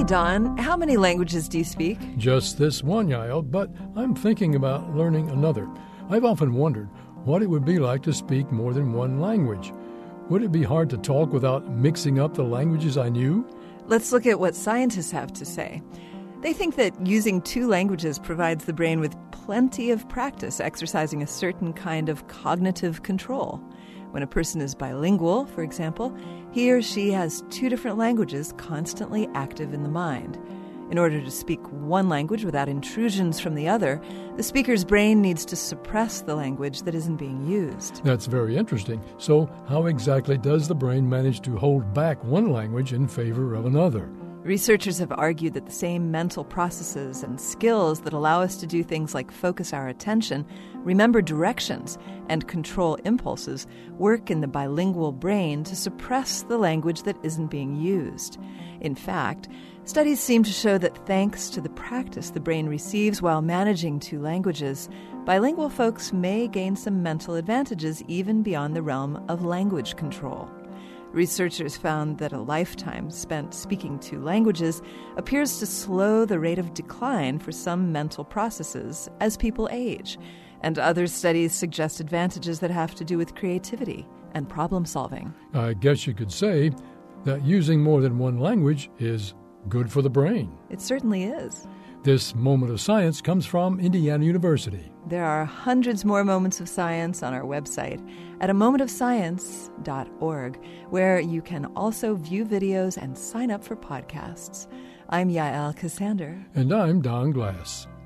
Don, how many languages do you speak? Just this one, Yael, but I'm thinking about learning another. I've often wondered what it would be like to speak more than one language. Would it be hard to talk without mixing up the languages I knew? Let's look at what scientists have to say. They think that using two languages provides the brain with plenty of practice exercising a certain kind of cognitive control. When a person is bilingual, for example, he or she has two different languages constantly active in the mind. In order to speak one language without intrusions from the other, the speaker's brain needs to suppress the language that isn't being used. That's very interesting. So how exactly does the brain manage to hold back one language in favor of another? Researchers have argued that the same mental processes and skills that allow us to do things like focus our attention, remember directions, and control impulses work in the bilingual brain to suppress the language that isn't being used. In fact, studies seem to show that thanks to the practice the brain receives while managing two languages, bilingual folks may gain some mental advantages even beyond the realm of language control. Researchers found that a lifetime spent speaking two languages appears to slow the rate of decline for some mental processes as people age, and other studies suggest advantages that have to do with creativity and problem solving. I guess you could say that using more than one language is good for the brain. It certainly is. This moment of science comes from Indiana University. There are hundreds more moments of science on our website at amomentofscience.org, where you can also view videos and sign up for podcasts. I'm Yael Cassander. And I'm Don Glass.